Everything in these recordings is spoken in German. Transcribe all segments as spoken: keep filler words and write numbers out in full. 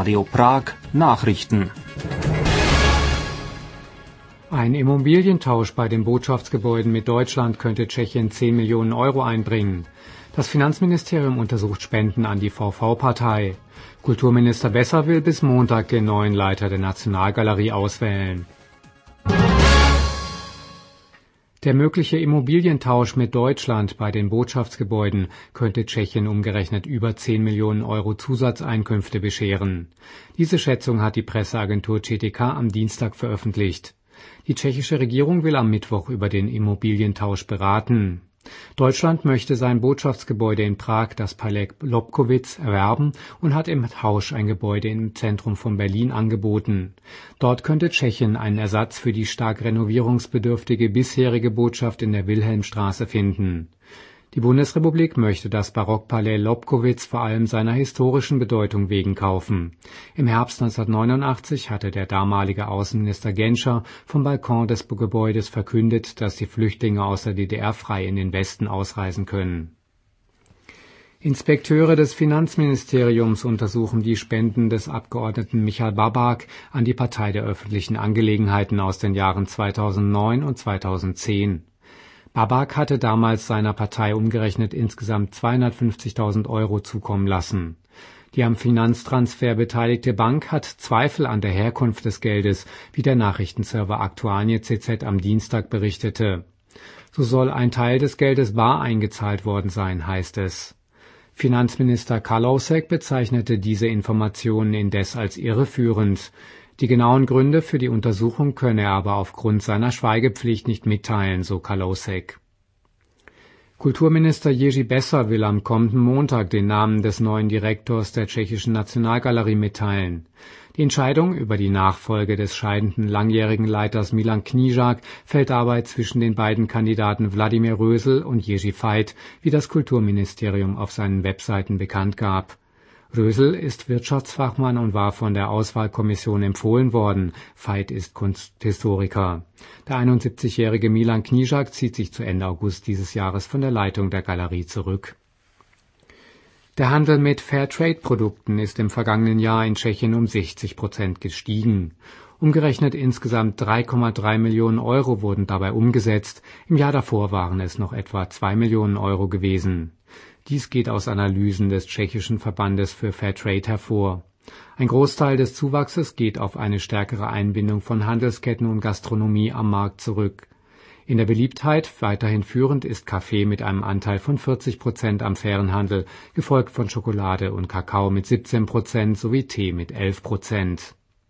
Radio Prag Nachrichten. Ein Immobilientausch bei den Botschaftsgebäuden mit Deutschland könnte Tschechien zehn Millionen Euro einbringen. Das Finanzministerium untersucht Spenden an die V V-Partei. Kulturminister Besser will bis Montag den neuen Leiter der Nationalgalerie auswählen. Der mögliche Immobilientausch mit Deutschland bei den Botschaftsgebäuden könnte Tschechien umgerechnet über zehn Millionen Euro Zusatzeinkünfte bescheren. Diese Schätzung hat die Presseagentur C T K am Dienstag veröffentlicht. Die tschechische Regierung will am Mittwoch über den Immobilientausch beraten. Deutschland möchte sein Botschaftsgebäude in Prag, das Palais Lobkowicz, erwerben und hat im Tausch ein Gebäude im Zentrum von Berlin angeboten. Dort könnte Tschechien einen Ersatz für die stark renovierungsbedürftige bisherige Botschaft in der Wilhelmstraße finden. Die Bundesrepublik möchte das Barockpalais Lobkowicz vor allem seiner historischen Bedeutung wegen kaufen. Im Herbst neunzehnhundertneunundachtzig hatte der damalige Außenminister Genscher vom Balkon des Gebäudes verkündet, dass die Flüchtlinge aus der D D R frei in den Westen ausreisen können. Inspekteure des Finanzministeriums untersuchen die Spenden des Abgeordneten Michal Babák an die Partei der öffentlichen Angelegenheiten aus den Jahren zweitausendneun und zweitausendzehn. Babák hatte damals seiner Partei umgerechnet insgesamt zweihundertfünfzigtausend Euro zukommen lassen. Die am Finanztransfer beteiligte Bank hat Zweifel an der Herkunft des Geldes, wie der Nachrichtenserver Aktualnie Punkt C Z am Dienstag berichtete. So soll ein Teil des Geldes bar eingezahlt worden sein, heißt es. Finanzminister Kalousek bezeichnete diese Informationen indes als irreführend. Die genauen Gründe für die Untersuchung könne er aber aufgrund seiner Schweigepflicht nicht mitteilen, so Kalousek. Kulturminister Jerzy Besser will am kommenden Montag den Namen des neuen Direktors der Tschechischen Nationalgalerie mitteilen. Die Entscheidung über die Nachfolge des scheidenden langjährigen Leiters Milan Knížák fällt dabei zwischen den beiden Kandidaten Wladimír Rösl und Jerzy Veit, wie das Kulturministerium auf seinen Webseiten bekannt gab. Rösl ist Wirtschaftsfachmann und war von der Auswahlkommission empfohlen worden. Veit ist Kunsthistoriker. Der einundsiebzigjährige Milan Knížák zieht sich zu Ende August dieses Jahres von der Leitung der Galerie zurück. Der Handel mit Fairtrade-Produkten ist im vergangenen Jahr in Tschechien um sechzig Prozent gestiegen. Umgerechnet insgesamt drei Komma drei Millionen Euro wurden dabei umgesetzt. Im Jahr davor waren es noch etwa zwei Millionen Euro gewesen. Dies geht aus Analysen des tschechischen Verbandes für Fairtrade hervor. Ein Großteil des Zuwachses geht auf eine stärkere Einbindung von Handelsketten und Gastronomie am Markt zurück. In der Beliebtheit weiterhin führend ist Kaffee mit einem Anteil von vierzig Prozent am fairen Handel, gefolgt von Schokolade und Kakao mit siebzehn Prozent sowie Tee mit elf Prozent.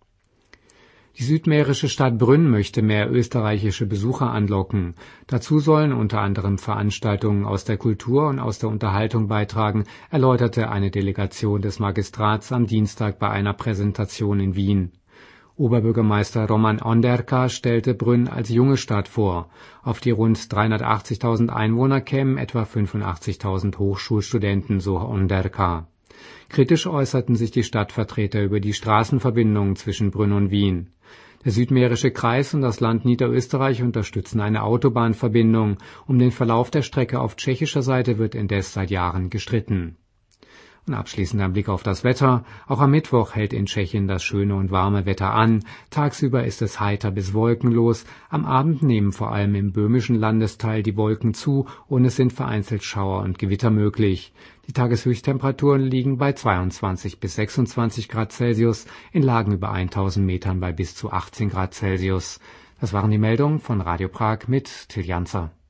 Die südmährische Stadt Brünn möchte mehr österreichische Besucher anlocken. Dazu sollen unter anderem Veranstaltungen aus der Kultur und aus der Unterhaltung beitragen, erläuterte eine Delegation des Magistrats am Dienstag bei einer Präsentation in Wien. Oberbürgermeister Roman Onderka stellte Brünn als junge Stadt vor. Auf die rund dreihundertachtzigtausend Einwohner kämen etwa fünfundachtzigtausend Hochschulstudenten, so Onderka. Kritisch äußerten sich die Stadtvertreter über die Straßenverbindungen zwischen Brünn und Wien. Der südmährische Kreis und das Land Niederösterreich unterstützen eine Autobahnverbindung. Um den Verlauf der Strecke auf tschechischer Seite wird indes seit Jahren gestritten. Und abschließend ein Blick auf das Wetter. Auch am Mittwoch hält in Tschechien das schöne und warme Wetter an. Tagsüber ist es heiter bis wolkenlos. Am Abend nehmen vor allem im böhmischen Landesteil die Wolken zu und es sind vereinzelt Schauer und Gewitter möglich. Die Tageshöchsttemperaturen liegen bei zweiundzwanzig bis sechsundzwanzig Grad Celsius, in Lagen über tausend Metern bei bis zu achtzehn Grad Celsius. Das waren die Meldungen von Radio Prag mit Till Janzer.